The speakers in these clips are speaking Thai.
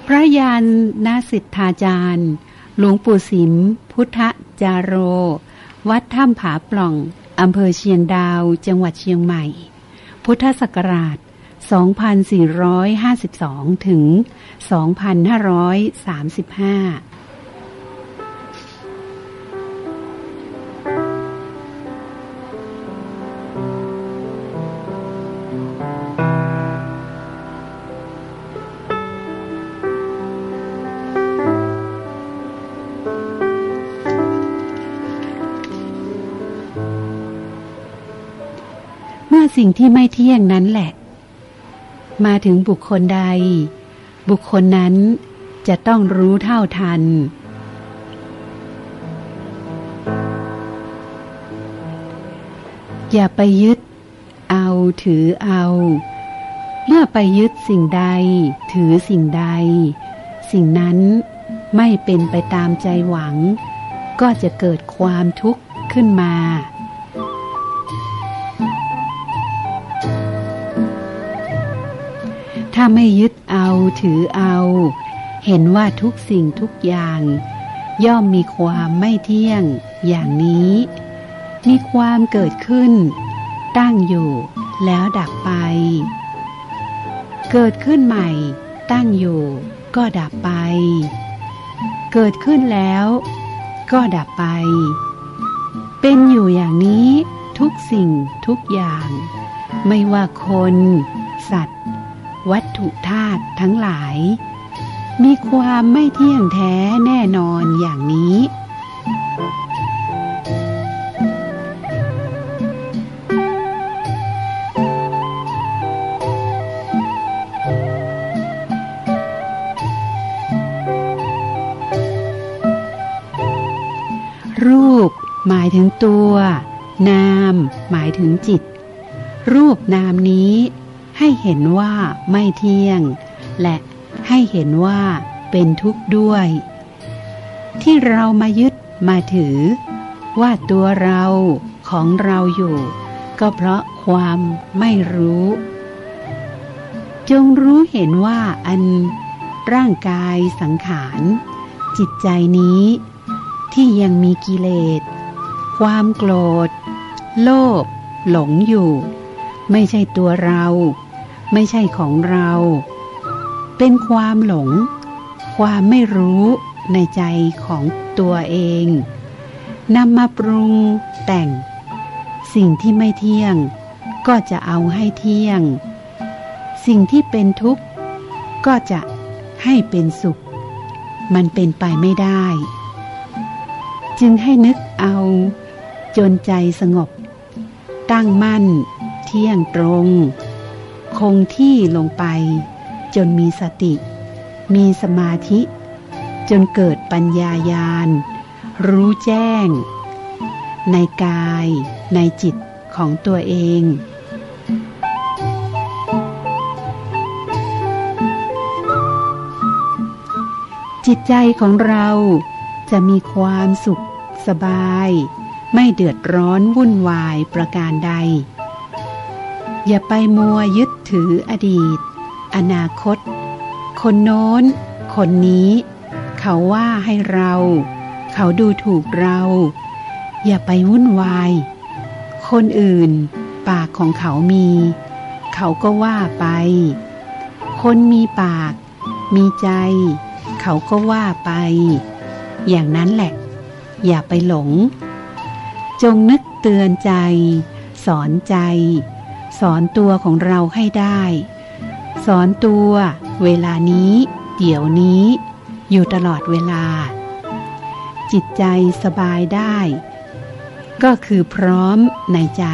พระยานณสิทธาจารย์หลวงปู่สิมพุทธจาโรวัดถ้ำผาปล่องอำเภอเชียงดาวจังหวัดเชียงใหม่พุทธศักราช2452ถึง2535สิ่งที่ไม่เที่ยงนั้นแหละมาถึงบุคคลใดบุคคลนั้นจะต้องรู้เท่าทันอย่าไปยึดเอาถือเอาเมื่อไปยึดสิ่งใดถือสิ่งใดสิ่งนั้นไม่เป็นไปตามใจหวังก็จะเกิดความทุกข์ขึ้นมาถ้าไม่ยึดเอาถือเอาเห็นว่าทุกสิ่งทุกอย่างย่อมมีความไม่เที่ยงอย่างนี้มีความเกิดขึ้นตั้งอยู่แล้วดับไปเกิดขึ้นใหม่ตั้งอยู่ก็ดับไปเกิดขึ้นแล้วก็ดับไปเป็นอยู่อย่างนี้ทุกสิ่งทุกอย่างไม่ว่าคนสัตว์วัตถุธาตุทั้งหลายมีความไม่เที่ยงแท้แน่นอนอย่างนี้รูปหมายถึงตัวนามหมายถึงจิตรูปนามนี้ให้เห็นว่าไม่เที่ยงและให้เห็นว่าเป็นทุกข์ด้วยที่เรามายึดมาถือว่าตัวเราของเราอยู่ก็เพราะความไม่รู้จงรู้เห็นว่าอันร่างกายสังขารจิตใจนี้ที่ยังมีกิเลสความโกรธโลภหลงอยู่ไม่ใช่ตัวเราไม่ใช่ของเราเป็นความหลงความไม่รู้ในใจของตัวเองนำมาปรุงแต่งสิ่งที่ไม่เที่ยงก็จะเอาให้เที่ยงสิ่งที่เป็นทุกข์ก็จะให้เป็นสุขมันเป็นไปไม่ได้จึงให้นึกเอาจนใจสงบตั้งมั่นเที่ยงตรงคงที่ลงไปจนมีสติมีสมาธิจนเกิดปัญญาญาณรู้แจ้งในกายในจิตของตัวเองจิตใจของเราจะมีความสุขสบายไม่เดือดร้อนวุ่นวายประการใดอย่าไปมัวยึดถืออดีตอนาคตคนโน้นคนนี้เขาว่าให้เราเขาดูถูกเราอย่าไปวุ่นวายคนอื่นปากของเขามีเขาก็ว่าไปคนมีปากมีใจเขาก็ว่าไปอย่างนั้นแหละอย่าไปหลงจงนึกเตือนใจสอนใจสอนตัวของเราให้ได้สอนตัวเวลานี้เดี๋ยวนี้อยู่ตลอดเวลาจิตใจสบายได้ก็คือพร้อมในใจ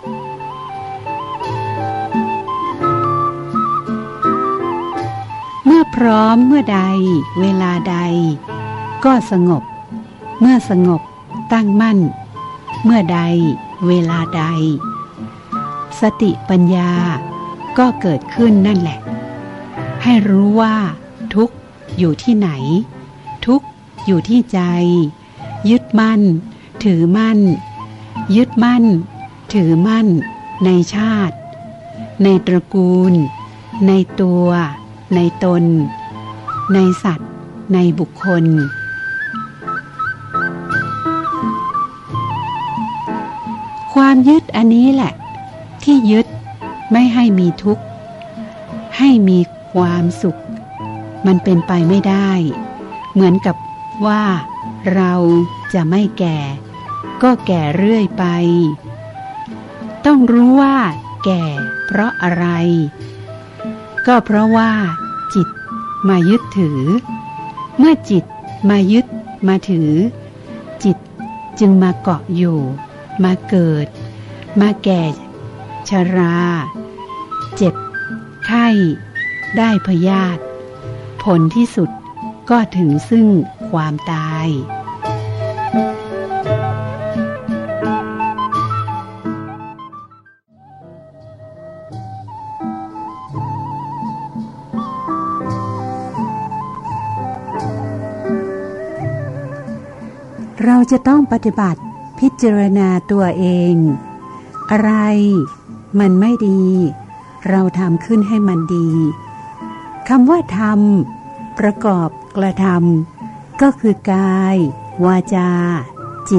เมื่อพร้อมเมื่อใดเวลาใดก็สงบเมื่อสงบตั้งมั่นเมื่อใดเวลาใดสติปัญญาก็เกิดขึ้นนั่นแหละให้รู้ว่าทุกข์อยู่ที่ไหนทุกข์อยู่ที่ใจยึดมั่นถือมั่นยึดมั่นถือมั่นในชาติในตระกูลในตัวในตนในสัตว์ในบุคคลความยึดอันนี้แหละที่ยึดไม่ให้มีทุกข์ให้มีความสุขมันเป็นไปไม่ได้เหมือนกับว่าเราจะไม่แก่ก็แก่เรื่อยไปต้องรู้ว่าแก่เพราะอะไรก็เพราะว่าจิตมายึดถือเมื่อจิตมายึดมาถือจิตจึงมาเกาะอยู่มาเกิดมาแก่ชราเจ็บไข้ได้พยาธิผลที่สุดก็ถึงซึ่งความตายเราจะต้องปฏิบัติพิจารณาตัวเองอะไรมันไม่ดีเราทำขึ้นให้มันดีคำว่าทำประกอบกระทำก็คือกายวาจาจิต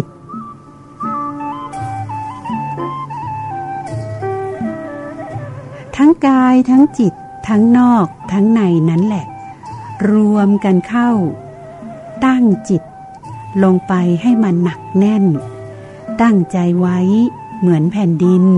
ทั้งกายทั้งจิตทั้งนอกทั้งในนั้นแหละรวมกันเข้าตั้งจิตลงไปให้มันหนักแน่นตั้งใจไว้เหมือนแผ่นดิน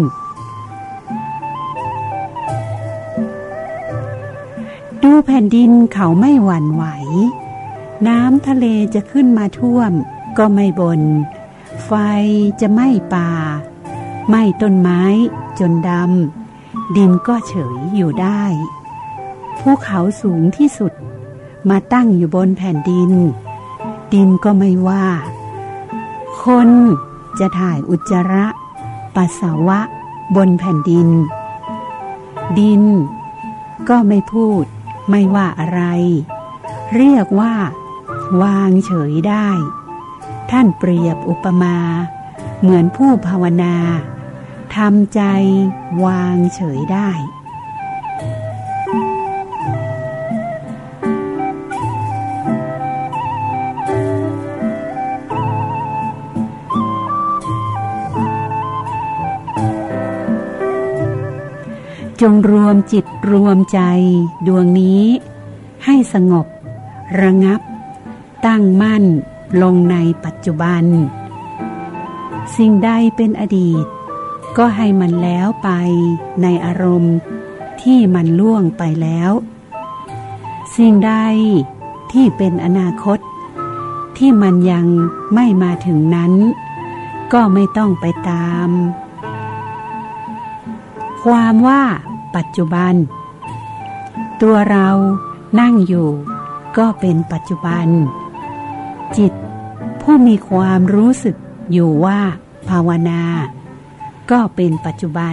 ดูแผ่นดินเขาไม่หวั่นไหวน้ำทะเลจะขึ้นมาท่วมก็ไม่บ่นไฟจะไหม้ป่าไหม้ต้นไม้จนดำดินก็เฉยอยู่ได้ภูเขาสูงที่สุดมาตั้งอยู่บนแผ่นดินดินก็ไม่ว่าคนจะถ่ายอุจจาระปัสสาวะบนแผ่นดินดินก็ไม่พูดไม่ว่าอะไรเรียกว่าวางเฉยได้ท่านเปรียบอุปมาเหมือนผู้ภาวนาทำใจวางเฉยได้จงรวมจิตรวมใจดวงนี้ให้สงบระงับตั้งมั่นลงในปัจจุบันสิ่งใดเป็นอดีตก็ให้มันแล้วไปในอารมณ์ที่มันล่วงไปแล้วสิ่งใดที่เป็นอนาคตที่มันยังไม่มาถึงนั้นก็ไม่ต้องไปตามความว่าปัจจุบันตัวเรานั่งอยู่ก็เป็นปัจจุบันจิตผู้มีความรู้สึกอยู่ว่าภาวนาก็เป็นปัจจุบัน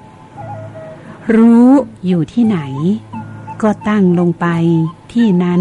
รู้อยู่ที่ไหนก็ตั้งลงไปที่นั้น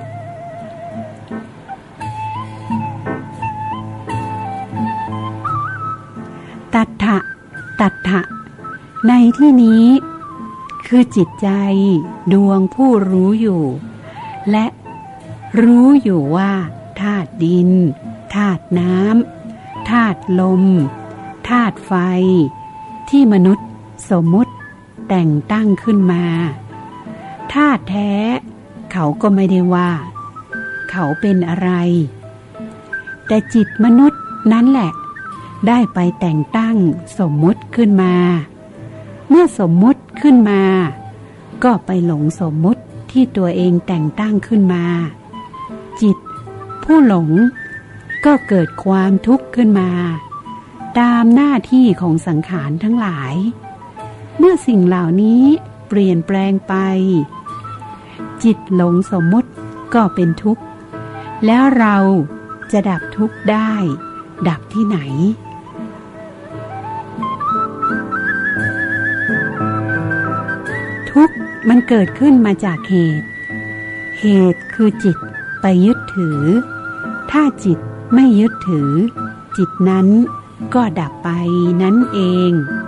ตัทธะในที่นี้คือจิตใจดวงผู้รู้อยู่และรู้อยู่ว่าธาตุดินธาตุน้ำธาตุลมธาตุไฟที่มนุษย์สมมุติแต่งตั้งขึ้นมาธาตุแท้เขาก็ไม่ได้ว่าเขาเป็นอะไรแต่จิตมนุษย์นั้นแหละได้ไปแต่งตั้งสมมุติขึ้นมาเมื่อสมมุติขึ้นมาก็ไปหลงสมมุติที่ตัวเองแต่งตั้งขึ้นมาจิตผู้หลงก็เกิดความทุกข์ขึ้นมาตามหน้าที่ของสังขารทั้งหลายเมื่อสิ่งเหล่านี้เปลี่ยนแปลงไปจิตหลงสมมุติก็เป็นทุกข์แล้วเราจะดับทุกข์ได้ดับที่ไหนทุกข์มันเกิดขึ้นมาจากเหตุคือจิตไปยึดถือถ้าจิตไม่ยึดถือจิตนั้นก็ดับไปนั่นเอง